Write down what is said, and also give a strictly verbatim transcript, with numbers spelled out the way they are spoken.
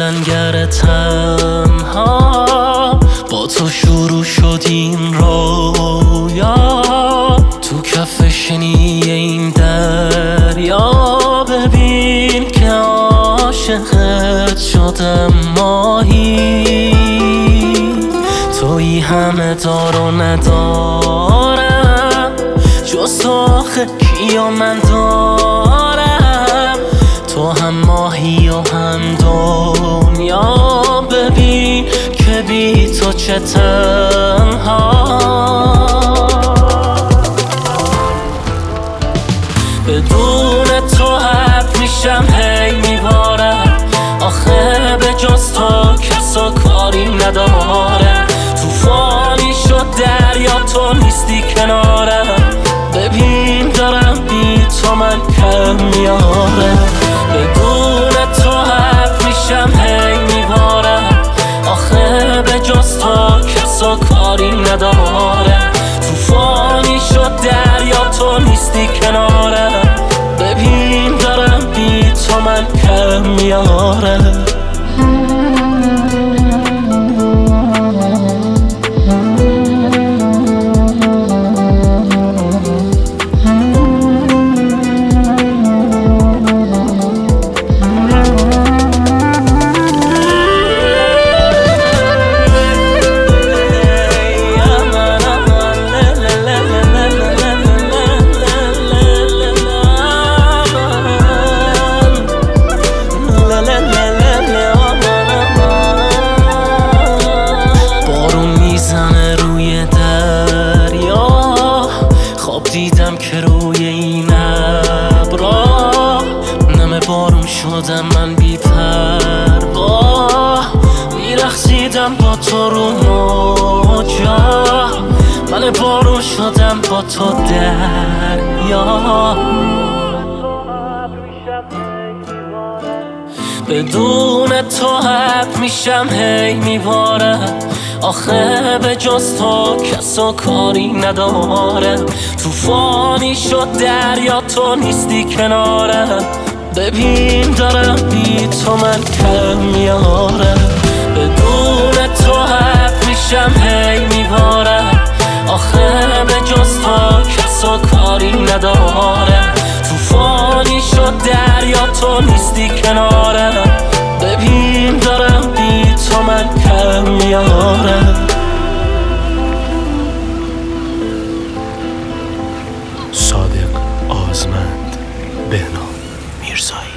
لنگر تنها با تو شروع شد این رویا، تو کف شنی این دریا ببین که عاشقت شدم ماهی. تویی همه دار و ندارم، جز تو آخه کیا من دارم. تو هم ماهی و هم دنیا، ببین که بی تو چه تنها. بدون تو حرف میشم هی میبارم، آخه به جز تو کسا کاری ندارم. توفانی شد دریا تو نیستی کنارم، ببین دارم بی تو من کم میارم. بدون تو حرف میشم هی میبارم، آخه به جز تو کسا کاری ندارم. توفانی شد دریا تو نیستی کنارم، ببین دارم بی تو من کم میارم. دیدم که روی این ابرا نم بارون شدم من بی پروا. میرقصیدم با تو رو موجا، من بارون شدم با تو دریا. بدون تو حرف میشم هی میبارم، آخه به جز تو کسا کاری ندارم. توفانی شد دریا تو نیستی کنارم، ببین دارم بی تو من کم میارم. بدون تو حرف میشم هی میبارم، آخه به جز تو کسا کاری ندارم. توفانی شد دریا تو نیستی کنارم، ببین دارم بی تو من کم میارم. صادق آزمند، بهنام میرزایی.